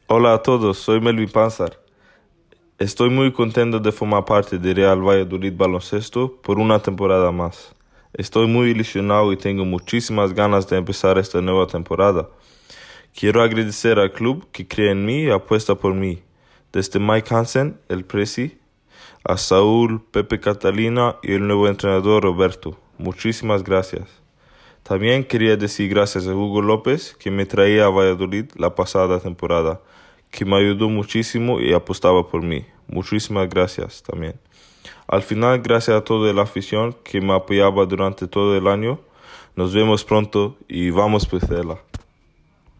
Hola a todos, soy Melvin Panzar. Estoy muy contento de formar parte de Real Valladolid Baloncesto por una temporada más. Estoy muy ilusionado y tengo muchísimas ganas de empezar esta nueva temporada. Quiero agradecer al club que cree en mí y apuesta por mí. Desde Mike Hansen, el presi, a Saúl, Pepe Catalina y el nuevo entrenador Roberto. Muchísimas gracias. También quería decir gracias a Hugo López, que me traía a Valladolid la pasada temporada, que me ayudó muchísimo y apostaba por mí. Muchísimas gracias también. Al final, gracias a toda la afición que me apoyaba durante todo el año. Nos vemos pronto y vamos Pucela.